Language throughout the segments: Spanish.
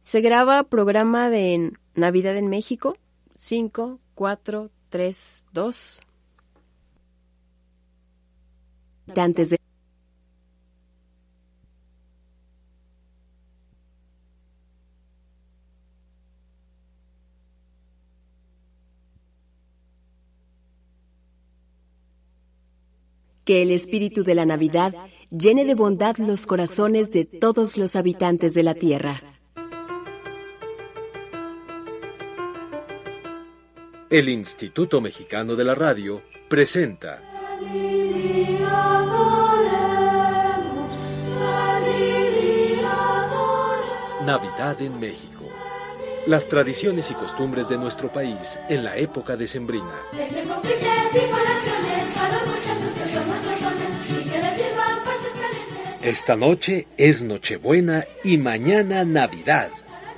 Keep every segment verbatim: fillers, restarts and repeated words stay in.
Se graba programa de Navidad en México. cinco, cuatro, tres, dos. Antes de que el espíritu de la Navidad llene de bondad los corazones de todos los habitantes de la tierra. El Instituto Mexicano de la Radio presenta Navidad en México. Las tradiciones y costumbres de nuestro país en la época decembrina. Esta noche es Nochebuena y mañana Navidad.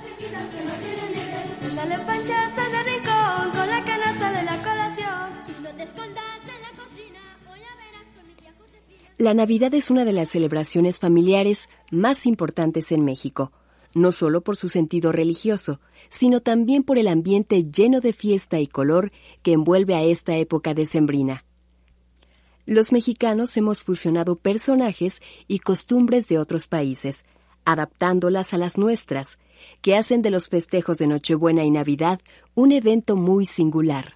La Navidad es una de las celebraciones familiares más importantes en México, no solo por su sentido religioso, sino también por el ambiente lleno de fiesta y color que envuelve a esta época decembrina. Los mexicanos hemos fusionado personajes y costumbres de otros países, adaptándolas a las nuestras, que hacen de los festejos de Nochebuena y Navidad un evento muy singular.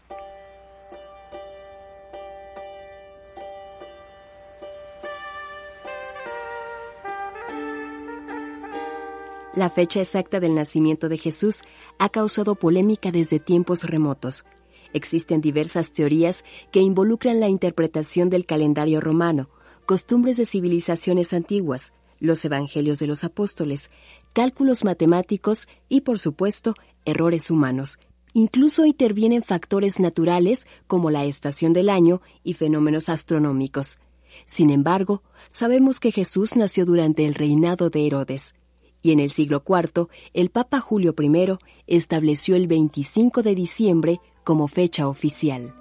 La fecha exacta del nacimiento de Jesús ha causado polémica desde tiempos remotos. Existen diversas teorías que involucran la interpretación del calendario romano, costumbres de civilizaciones antiguas, los evangelios de los apóstoles, cálculos matemáticos y, por supuesto, errores humanos. Incluso intervienen factores naturales como la estación del año y fenómenos astronómicos. Sin embargo, sabemos que Jesús nació durante el reinado de Herodes. Y en el siglo cuarto, el Papa Julio primero estableció el veinticinco de diciembre como fecha oficial.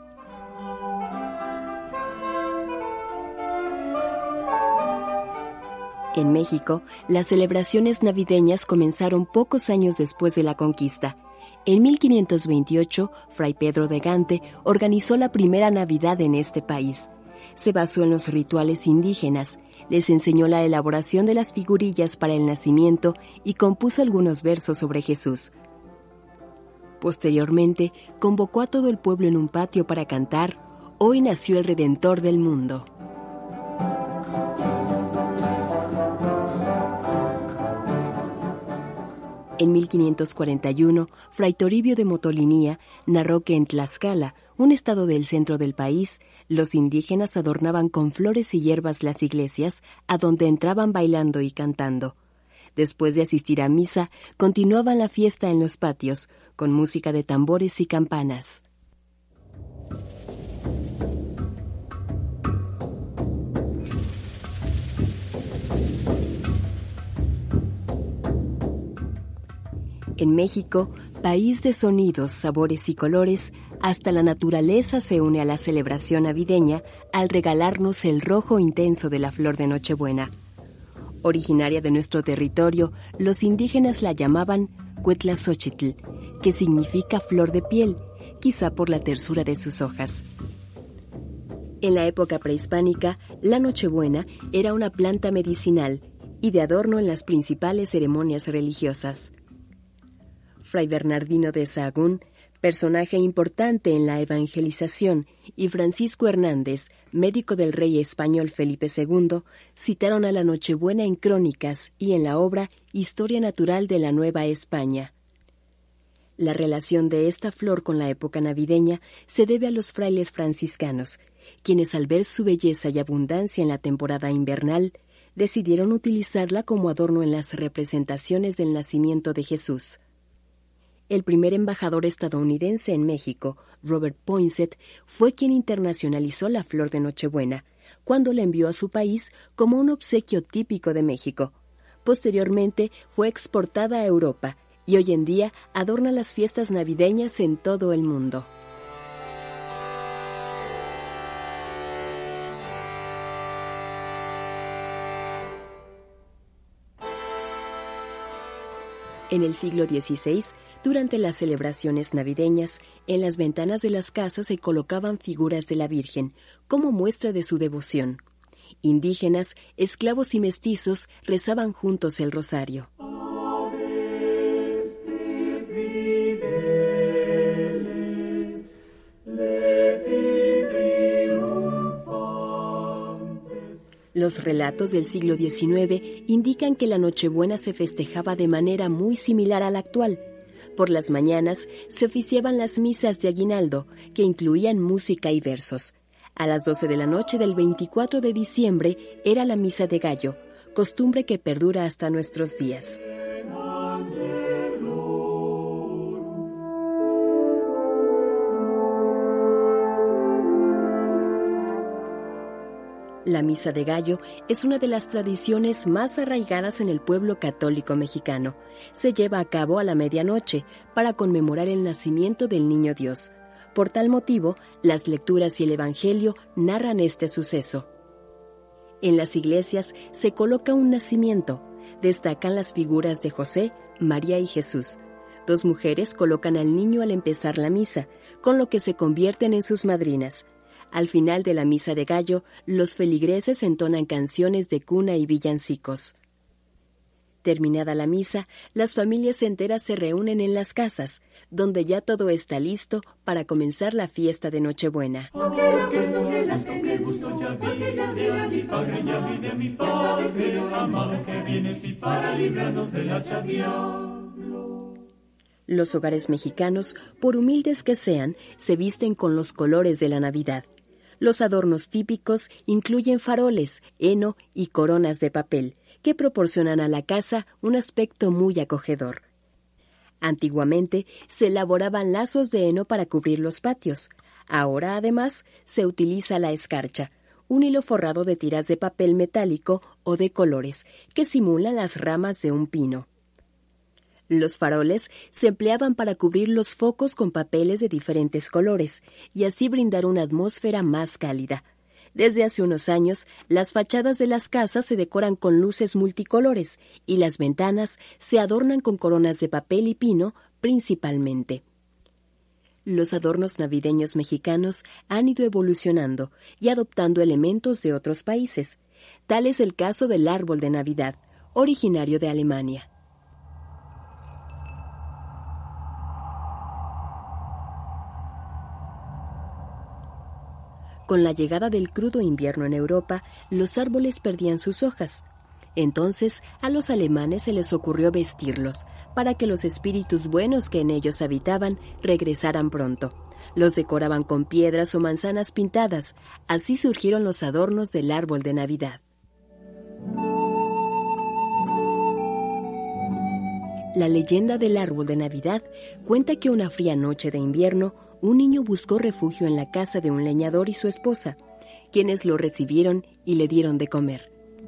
En México, las celebraciones navideñas comenzaron pocos años después de la conquista. En mil quinientos veintiocho, Fray Pedro de Gante organizó la primera Navidad en este país. Se basó en los rituales indígenas, les enseñó la elaboración de las figurillas para el nacimiento y compuso algunos versos sobre Jesús. Posteriormente, convocó a todo el pueblo en un patio para cantar «Hoy nació el Redentor del mundo». En mil quinientos cuarenta y uno, Fray Toribio de Motolinía narró que en Tlaxcala, un estado del centro del país, los indígenas adornaban con flores y hierbas las iglesias, a donde entraban bailando y cantando. Después de asistir a misa, continuaban la fiesta en los patios, con música de tambores y campanas. En México, país de sonidos, sabores y colores, hasta la naturaleza se une a la celebración navideña al regalarnos el rojo intenso de la flor de Nochebuena. Originaria de nuestro territorio, los indígenas la llamaban Cuetlazóchitl, que significa flor de piel, quizá por la tersura de sus hojas. En la época prehispánica, la Nochebuena era una planta medicinal y de adorno en las principales ceremonias religiosas. Fray Bernardino de Sahagún, personaje importante en la evangelización, y Francisco Hernández, médico del rey español Felipe segundo, citaron a la Nochebuena en crónicas y en la obra Historia Natural de la Nueva España. La relación de esta flor con la época navideña se debe a los frailes franciscanos, quienes al ver su belleza y abundancia en la temporada invernal, decidieron utilizarla como adorno en las representaciones del nacimiento de Jesús. El primer embajador estadounidense en México, Robert Poinsett, fue quien internacionalizó la flor de Nochebuena, cuando la envió a su país como un obsequio típico de México. Posteriormente fue exportada a Europa y hoy en día adorna las fiestas navideñas en todo el mundo. En el siglo dieciséis, durante las celebraciones navideñas, en las ventanas de las casas se colocaban figuras de la Virgen, como muestra de su devoción. Indígenas, esclavos y mestizos rezaban juntos el rosario. Los relatos del siglo diecinueve indican que la Nochebuena se festejaba de manera muy similar a la actual. Por las mañanas se oficiaban las misas de aguinaldo, que incluían música y versos. A las doce de la noche del veinticuatro de diciembre era la misa de gallo, costumbre que perdura hasta nuestros días. La misa de gallo es una de las tradiciones más arraigadas en el pueblo católico mexicano. Se lleva a cabo a la medianoche para conmemorar el nacimiento del Niño Dios. Por tal motivo, las lecturas y el Evangelio narran este suceso. En las iglesias se coloca un nacimiento. Destacan las figuras de José, María y Jesús. Dos mujeres colocan al niño al empezar la misa, con lo que se convierten en sus madrinas. Al final de la misa de gallo, los feligreses entonan canciones de cuna y villancicos. Terminada la misa, las familias enteras se reúnen en las casas, donde ya todo está listo para comenzar la fiesta de Nochebuena. Los hogares mexicanos, por humildes que sean, se visten con los colores de la Navidad. Los adornos típicos incluyen faroles, heno y coronas de papel, que proporcionan a la casa un aspecto muy acogedor. Antiguamente se elaboraban lazos de heno para cubrir los patios. Ahora, además, se utiliza la escarcha, un hilo forrado de tiras de papel metálico o de colores, que simulan las ramas de un pino. Los faroles se empleaban para cubrir los focos con papeles de diferentes colores y así brindar una atmósfera más cálida. Desde hace unos años, las fachadas de las casas se decoran con luces multicolores y las ventanas se adornan con coronas de papel y pino principalmente. Los adornos navideños mexicanos han ido evolucionando y adoptando elementos de otros países. Tal es el caso del árbol de Navidad, originario de Alemania. Con la llegada del crudo invierno en Europa, los árboles perdían sus hojas. Entonces, a los alemanes se les ocurrió vestirlos, para que los espíritus buenos que en ellos habitaban regresaran pronto. Los decoraban con piedras o manzanas pintadas. Así surgieron los adornos del árbol de Navidad. La leyenda del árbol de Navidad cuenta que una fría noche de invierno, un niño buscó refugio en la casa de un leñador y su esposa, quienes lo recibieron y le dieron de comer.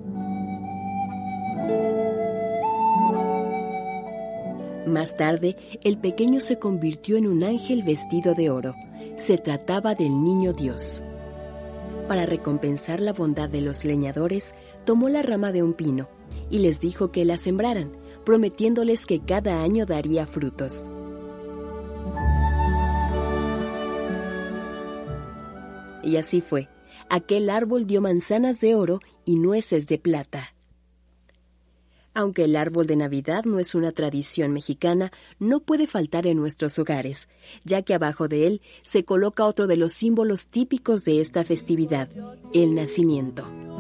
Más tarde, el pequeño se convirtió en un ángel vestido de oro. Se trataba del Niño Dios. Para recompensar la bondad de los leñadores, tomó la rama de un pino y les dijo que la sembraran, prometiéndoles que cada año daría frutos. Y así fue. Aquel árbol dio manzanas de oro y nueces de plata. Aunque el árbol de Navidad no es una tradición mexicana, no puede faltar en nuestros hogares, ya que abajo de él se coloca otro de los símbolos típicos de esta festividad, el nacimiento.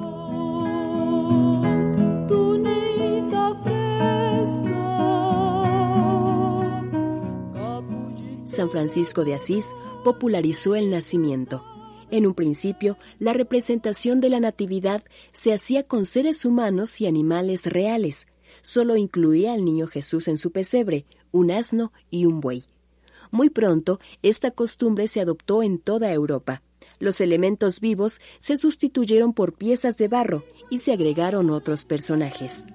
San Francisco de Asís popularizó el nacimiento. En un principio, la representación de la Natividad se hacía con seres humanos y animales reales. Solo incluía al niño Jesús en su pesebre, un asno y un buey. Muy pronto, esta costumbre se adoptó en toda Europa. Los elementos vivos se sustituyeron por piezas de barro y se agregaron otros personajes.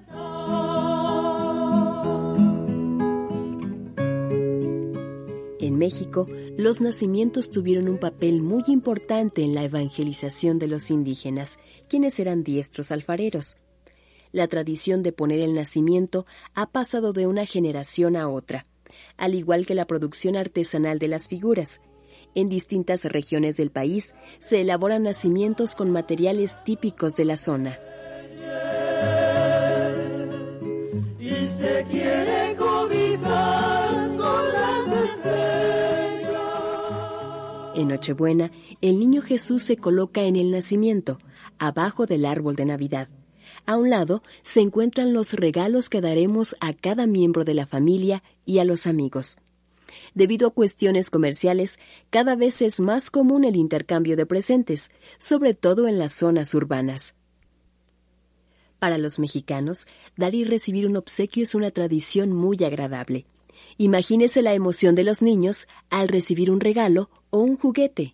En México, los nacimientos tuvieron un papel muy importante en la evangelización de los indígenas, quienes eran diestros alfareros. La tradición de poner el nacimiento ha pasado de una generación a otra, al igual que la producción artesanal de las figuras. En distintas regiones del país se elaboran nacimientos con materiales típicos de la zona. Y se quiere cobijar con las estrellas. En Nochebuena, el niño Jesús se coloca en el nacimiento, abajo del árbol de Navidad. A un lado se encuentran los regalos que daremos a cada miembro de la familia y a los amigos. Debido a cuestiones comerciales, cada vez es más común el intercambio de presentes, sobre todo en las zonas urbanas. Para los mexicanos, dar y recibir un obsequio es una tradición muy agradable. Imagínese la emoción de los niños al recibir un regalo o un juguete.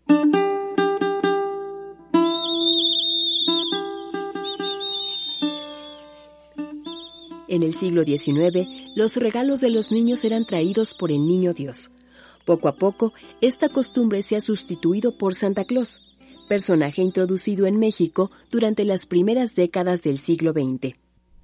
En el siglo diecinueve, los regalos de los niños eran traídos por el Niño Dios. Poco a poco, esta costumbre se ha sustituido por Santa Claus, personaje introducido en México durante las primeras décadas del siglo veinte.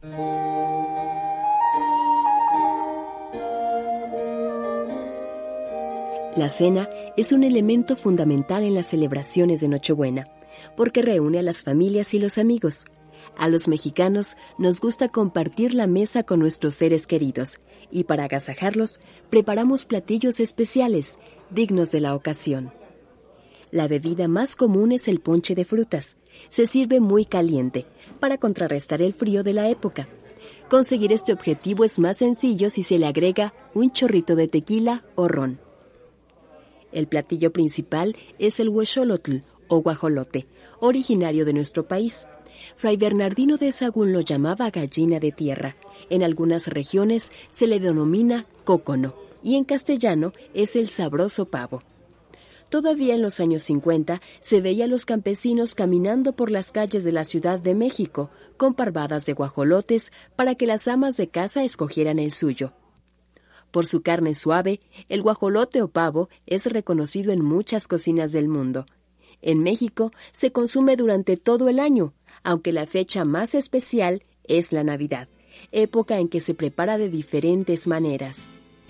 La cena es un elemento fundamental en las celebraciones de Nochebuena, porque reúne a las familias y los amigos. A los mexicanos nos gusta compartir la mesa con nuestros seres queridos y para agasajarlos preparamos platillos especiales, dignos de la ocasión. La bebida más común es el ponche de frutas. Se sirve muy caliente para contrarrestar el frío de la época. Conseguir este objetivo es más sencillo si se le agrega un chorrito de tequila o ron. El platillo principal es el huexolotl o guajolote, originario de nuestro país. Fray Bernardino de Sahagún lo llamaba gallina de tierra. En algunas regiones se le denomina cócono y en castellano es el sabroso pavo. Todavía en los años cincuenta se veía a los campesinos caminando por las calles de la Ciudad de México con parvadas de guajolotes para que las amas de casa escogieran el suyo. Por su carne suave, el guajolote o pavo es reconocido en muchas cocinas del mundo. En México se consume durante todo el año, aunque la fecha más especial es la Navidad, época en que se prepara de diferentes maneras.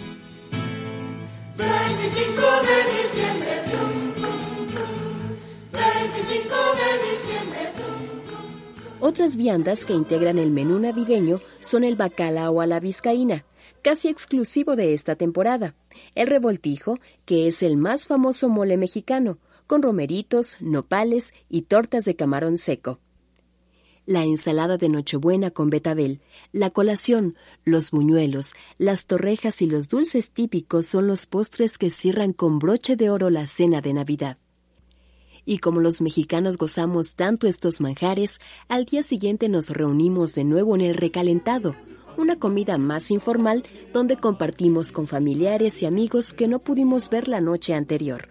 veinticinco de diciembre, tum, tum, tum. veinticinco de diciembre, tum, tum, tum. Otras viandas que integran el menú navideño son el bacalao a la vizcaína, casi exclusivo de esta temporada, el revoltijo, que es el más famoso mole mexicano, con romeritos, nopales y tortas de camarón seco. La ensalada de Nochebuena con betabel, la colación, los buñuelos, las torrejas y los dulces típicos son los postres que cierran con broche de oro la cena de Navidad. Y como los mexicanos gozamos tanto estos manjares, al día siguiente nos reunimos de nuevo en el recalentado, una comida más informal donde compartimos con familiares y amigos que no pudimos ver la noche anterior.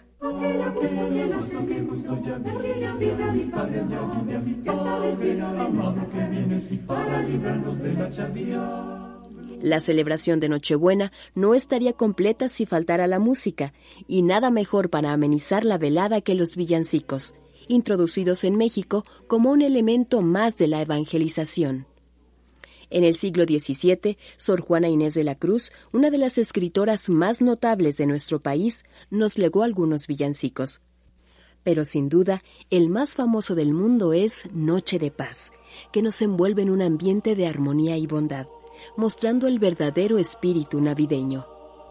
La celebración de Nochebuena no estaría completa si faltara la música, y nada mejor para amenizar la velada que los villancicos, introducidos en México como un elemento más de la evangelización. En el siglo diecisiete, Sor Juana Inés de la Cruz, una de las escritoras más notables de nuestro país, nos legó algunos villancicos. Pero sin duda, el más famoso del mundo es Noche de Paz, que nos envuelve en un ambiente de armonía y bondad, mostrando el verdadero espíritu navideño.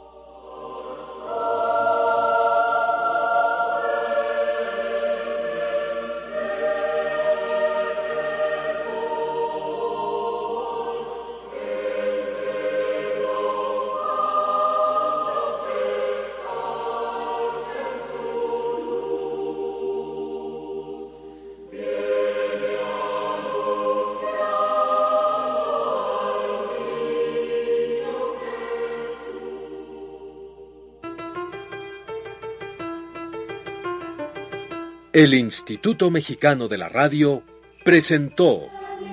El Instituto Mexicano de la Radio presentó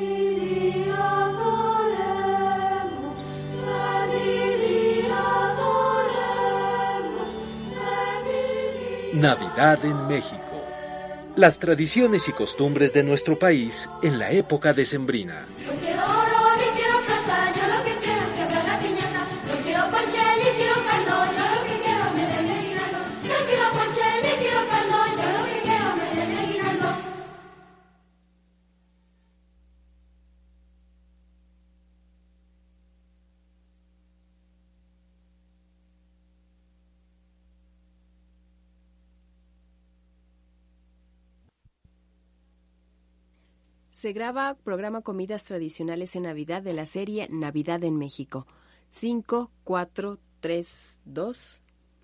Navidad en México. Las tradiciones y costumbres de nuestro país en la época decembrina. Yo quiero oro. Se graba programa Comidas Tradicionales en Navidad de la serie Navidad en México. cinco, cuatro, tres, dos.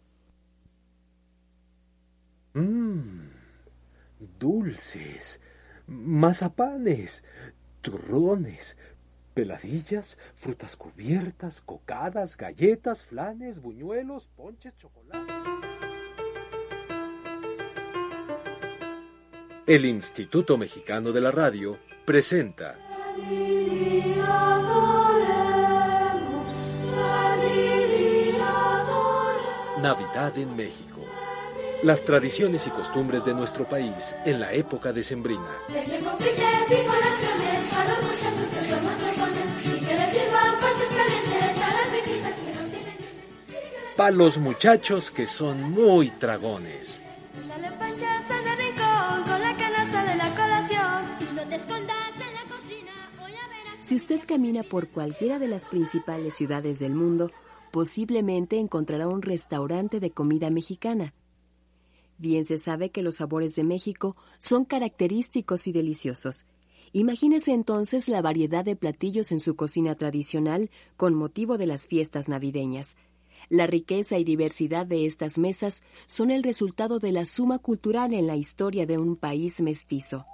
Mmm, dulces, mazapanes, turrones, peladillas, frutas cubiertas, cocadas, galletas, flanes, buñuelos, ponches, chocolate. El Instituto Mexicano de la Radio presenta Navidad en México. Las tradiciones y costumbres de nuestro país en la época decembrina. Leche con frites y colaciones para los muchachos que son más dragones y que les sirvan ponches calientes a las viejitas que no tienen dientes. Para los muchachos que son muy tragones. Dale panchas en el rincón con la canasta de la colación. No te escondas en la cocina, voy a ver a... Si usted camina por cualquiera de las principales ciudades del mundo, posiblemente encontrará un restaurante de comida mexicana. Bien se sabe que los sabores de México son característicos y deliciosos. Imagínese entonces la variedad de platillos en su cocina tradicional con motivo de las fiestas navideñas. La riqueza y diversidad de estas mesas son el resultado de la suma cultural en la historia de un país mestizo.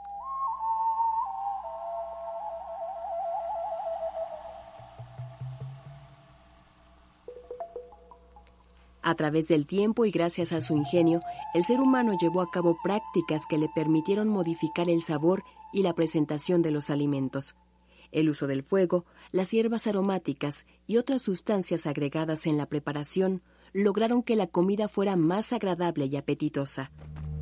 A través del tiempo y gracias a su ingenio, el ser humano llevó a cabo prácticas que le permitieron modificar el sabor y la presentación de los alimentos. El uso del fuego, las hierbas aromáticas y otras sustancias agregadas en la preparación lograron que la comida fuera más agradable y apetitosa.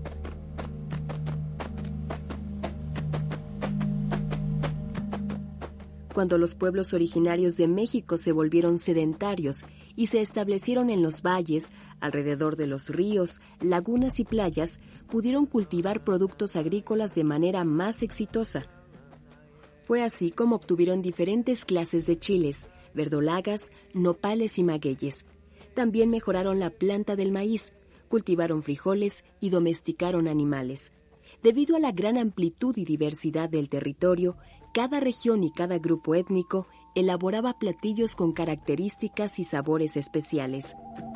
Cuando los pueblos originarios de México se volvieron sedentarios y se establecieron en los valles, alrededor de los ríos, lagunas y playas, pudieron cultivar productos agrícolas de manera más exitosa. Fue así como obtuvieron diferentes clases de chiles, verdolagas, nopales y magueyes. También mejoraron la planta del maíz, cultivaron frijoles y domesticaron animales. Debido a la gran amplitud y diversidad del territorio, cada región y cada grupo étnico elaboraba platillos con características y sabores especiales.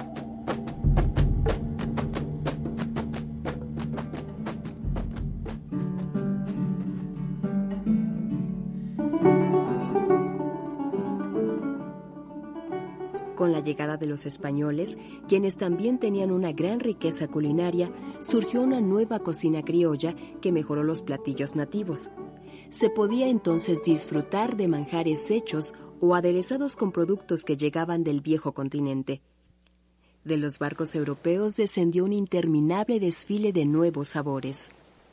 Con la llegada de los españoles, quienes también tenían una gran riqueza culinaria, surgió una nueva cocina criolla que mejoró los platillos nativos. Se podía entonces disfrutar de manjares hechos o aderezados con productos que llegaban del viejo continente. De los barcos europeos descendió un interminable desfile de nuevos sabores.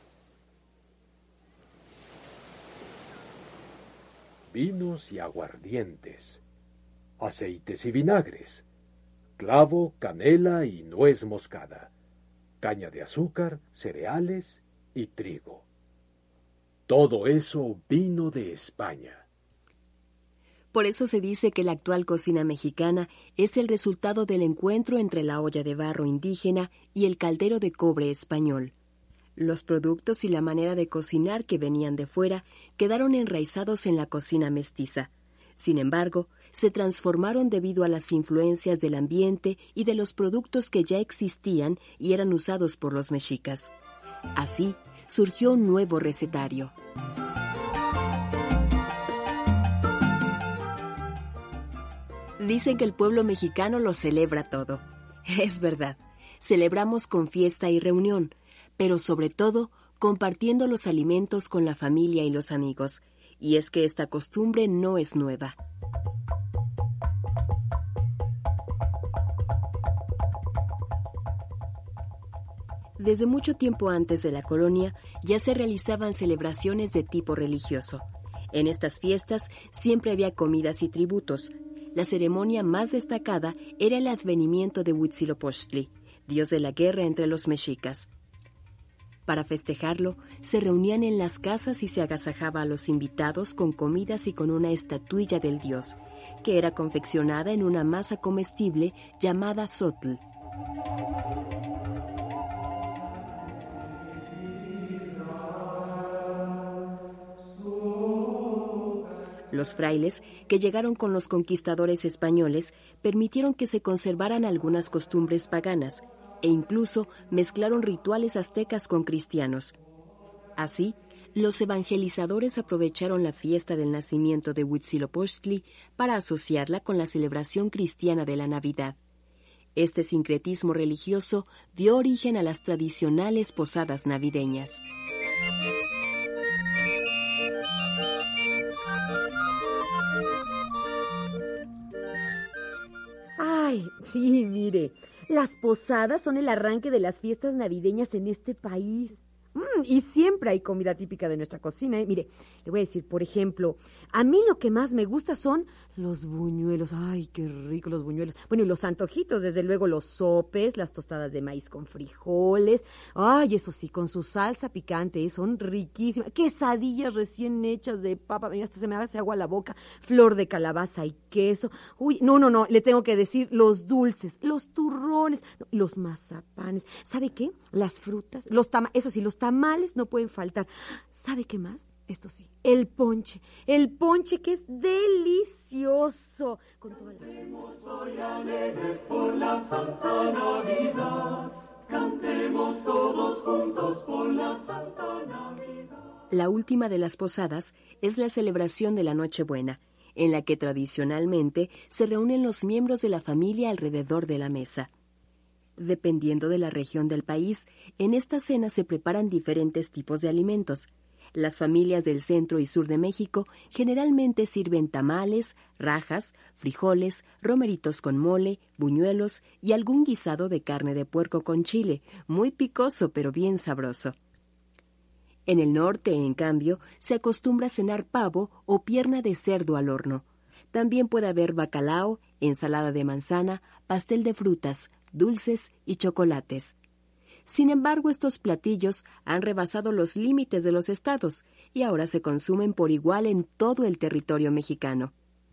Vinos y aguardientes, aceites y vinagres, clavo, canela y nuez moscada, caña de azúcar, cereales y trigo. Todo eso vino de España. Por eso se dice que la actual cocina mexicana es el resultado del encuentro entre la olla de barro indígena y el caldero de cobre español. Los productos y la manera de cocinar que venían de fuera quedaron enraizados en la cocina mestiza. Sin embargo, se transformaron debido a las influencias del ambiente y de los productos que ya existían y eran usados por los mexicas. Así, surgió un nuevo recetario. Dicen que el pueblo mexicano lo celebra todo. Es verdad, celebramos con fiesta y reunión, pero sobre todo compartiendo los alimentos con la familia y los amigos. Y es que esta costumbre no es nueva. Desde mucho tiempo antes de la colonia ya se realizaban celebraciones de tipo religioso. En estas fiestas siempre había comidas y tributos. La ceremonia más destacada era el advenimiento de Huitzilopochtli, dios de la guerra entre los mexicas. Para festejarlo, se reunían en las casas y se agasajaba a los invitados con comidas y con una estatuilla del dios, que era confeccionada en una masa comestible llamada zotl. Los frailes, que llegaron con los conquistadores españoles, permitieron que se conservaran algunas costumbres paganas e incluso mezclaron rituales aztecas con cristianos. Así, los evangelizadores aprovecharon la fiesta del nacimiento de Huitzilopochtli para asociarla con la celebración cristiana de la Navidad. Este sincretismo religioso dio origen a las tradicionales posadas navideñas. Ay, sí, mire, las posadas son el arranque de las fiestas navideñas en este país. Mm, y siempre hay comida típica de nuestra cocina, ¿eh? Mire, le voy a decir, por ejemplo, a mí lo que más me gusta son los buñuelos. Ay, qué rico los buñuelos. Bueno, y los antojitos, desde luego los sopes, las tostadas de maíz con frijoles. Ay, eso sí, con su salsa picante, ¿eh? Son riquísimas. Quesadillas recién hechas de papa, mira, hasta se me hace agua la boca. Flor de calabaza y queso. Uy, no, no, no, le tengo que decir los dulces, los turrones, los mazapanes. ¿Sabe qué? Las frutas, los tamales, eso sí, los tamales no pueden faltar. ¿Sabe qué más? Esto sí, el ponche, el ponche que es delicioso. Con toda la... Cantemos hoy alegres por la Santa Navidad, cantemos todos juntos por la Santa Navidad. La última de las posadas es la celebración de la Nochebuena, en la que tradicionalmente se reúnen los miembros de la familia alrededor de la mesa. Dependiendo de la región del país, en esta cena se preparan diferentes tipos de alimentos. Las familias del centro y sur de México generalmente sirven tamales, rajas, frijoles, romeritos con mole, buñuelos y algún guisado de carne de puerco con chile, muy picoso pero bien sabroso. En el norte, en cambio, se acostumbra a cenar pavo o pierna de cerdo al horno. También puede haber bacalao, ensalada de manzana, pastel de frutas, dulces y chocolates. Sin embargo, estos platillos han rebasado los límites de los estados y ahora se consumen por igual en todo el territorio mexicano.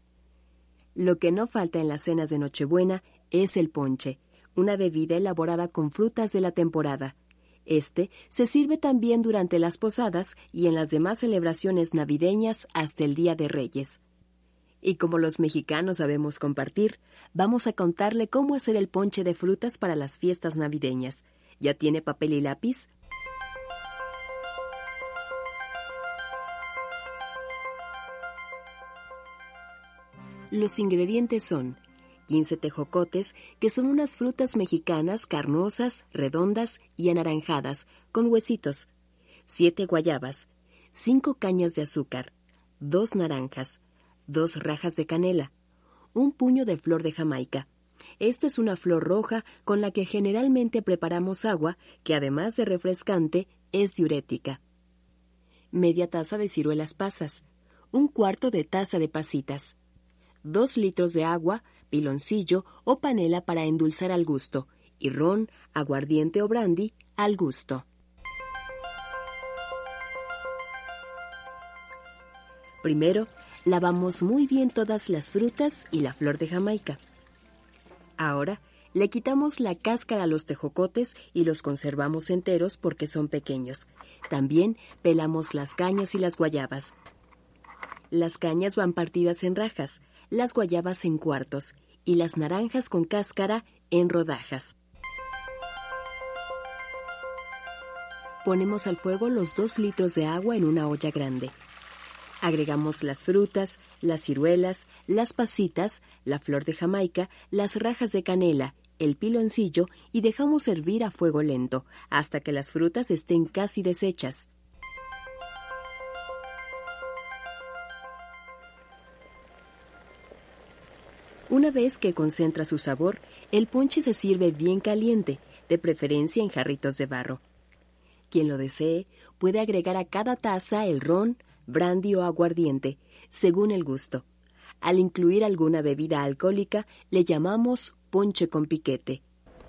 Lo que no falta en las cenas de Nochebuena es el ponche, una bebida elaborada con frutas de la temporada. Este se sirve también durante las posadas y en las demás celebraciones navideñas hasta el Día de Reyes. Y como los mexicanos sabemos compartir, vamos a contarle cómo hacer el ponche de frutas para las fiestas navideñas. ¿Ya tiene papel y lápiz? Los ingredientes son quince tejocotes, que son unas frutas mexicanas carnosas, redondas y anaranjadas, con huesitos, siete guayabas, cinco cañas de azúcar, dos naranjas, dos rajas de canela, un puño de flor de Jamaica. Esta es una flor roja con la que generalmente preparamos agua, que además de refrescante, es diurética. Media taza de ciruelas pasas, un cuarto de taza de pasitas, dos litros de agua, piloncillo o panela para endulzar al gusto, y ron, aguardiente o brandy al gusto. Primero, lavamos muy bien todas las frutas y la flor de Jamaica. Ahora, le quitamos la cáscara a los tejocotes y los conservamos enteros porque son pequeños. También pelamos las cañas y las guayabas. Las cañas van partidas en rajas, las guayabas en cuartos y las naranjas con cáscara en rodajas. Ponemos al fuego los dos litros de agua en una olla grande. Agregamos las frutas, las ciruelas, las pasitas, la flor de Jamaica, las rajas de canela, el piloncillo y dejamos hervir a fuego lento hasta que las frutas estén casi deshechas. Una vez que concentra su sabor, el ponche se sirve bien caliente, de preferencia en jarritos de barro. Quien lo desee puede agregar a cada taza el ron, brandy o aguardiente, según el gusto. Al incluir alguna bebida alcohólica, le llamamos ponche con piquete.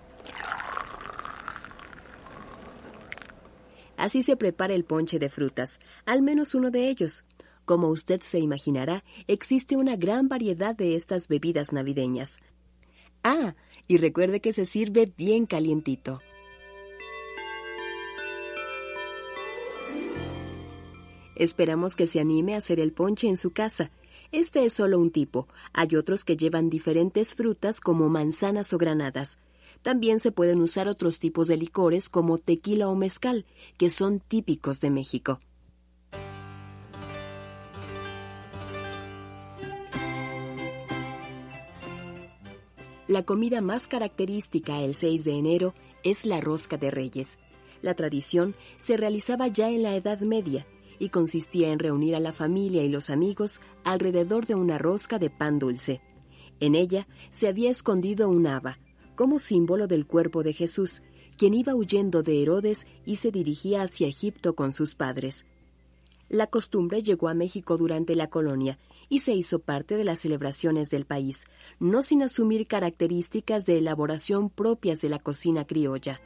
Así se prepara el ponche de frutas, al menos uno de ellos. Como usted se imaginará, existe una gran variedad de estas bebidas navideñas. Ah, y recuerde que se sirve bien calientito. Esperamos que se anime a hacer el ponche en su casa. Este es solo un tipo. Hay otros que llevan diferentes frutas como manzanas o granadas. También se pueden usar otros tipos de licores como tequila o mezcal, que son típicos de México. La comida más característica el seis de enero es la rosca de Reyes. La tradición se realizaba ya en la Edad Media y consistía en reunir a la familia y los amigos alrededor de una rosca de pan dulce. En ella se había escondido un haba, como símbolo del cuerpo de Jesús, quien iba huyendo de Herodes y se dirigía hacia Egipto con sus padres. La costumbre llegó a México durante la colonia y se hizo parte de las celebraciones del país, no sin asumir características de elaboración propias de la cocina criolla.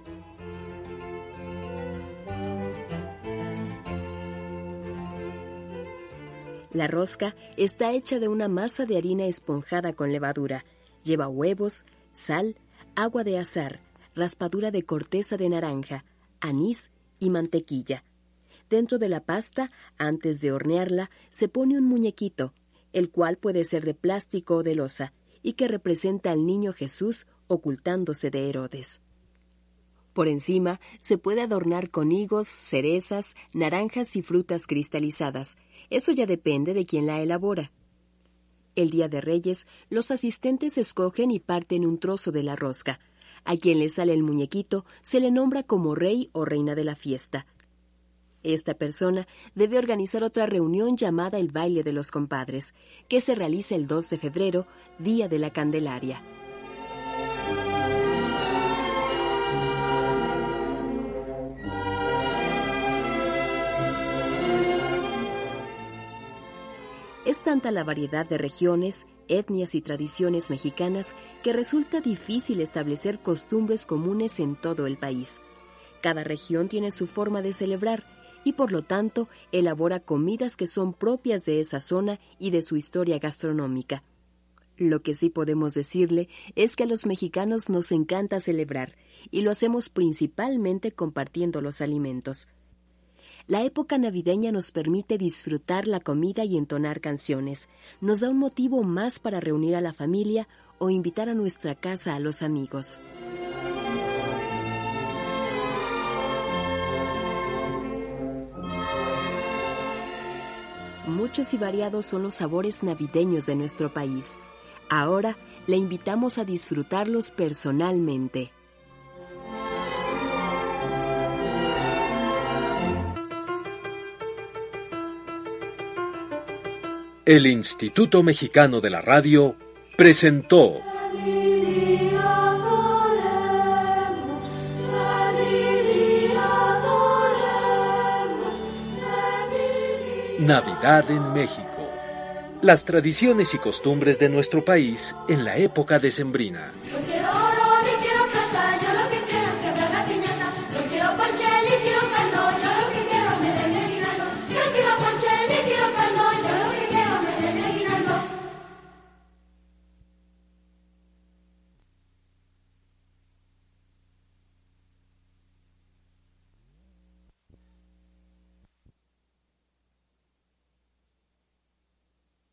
La rosca está hecha de una masa de harina esponjada con levadura. Lleva huevos, sal, agua de azahar, raspadura de corteza de naranja, anís y mantequilla. Dentro de la pasta, antes de hornearla, se pone un muñequito, el cual puede ser de plástico o de loza, y que representa al niño Jesús ocultándose de Herodes. Por encima se puede adornar con higos, cerezas, naranjas y frutas cristalizadas. Eso ya depende de quién la elabora. El día de Reyes, los asistentes escogen y parten un trozo de la rosca. A quien le sale el muñequito se le nombra como rey o reina de la fiesta. Esta persona debe organizar otra reunión llamada el Baile de los Compadres, que se realiza el dos de febrero, Día de la Candelaria. Es tanta la variedad de regiones, etnias y tradiciones mexicanas que resulta difícil establecer costumbres comunes en todo el país. Cada región tiene su forma de celebrar y, por lo tanto, elabora comidas que son propias de esa zona y de su historia gastronómica. Lo que sí podemos decirle es que a los mexicanos nos encanta celebrar y lo hacemos principalmente compartiendo los alimentos. La época navideña nos permite disfrutar la comida y entonar canciones. Nos da un motivo más para reunir a la familia o invitar a nuestra casa a los amigos. Muchos y variados son los sabores navideños de nuestro país. Ahora le invitamos a disfrutarlos personalmente. El Instituto Mexicano de la Radio presentó Navidad en México. Las tradiciones y costumbres de nuestro país en la época decembrina.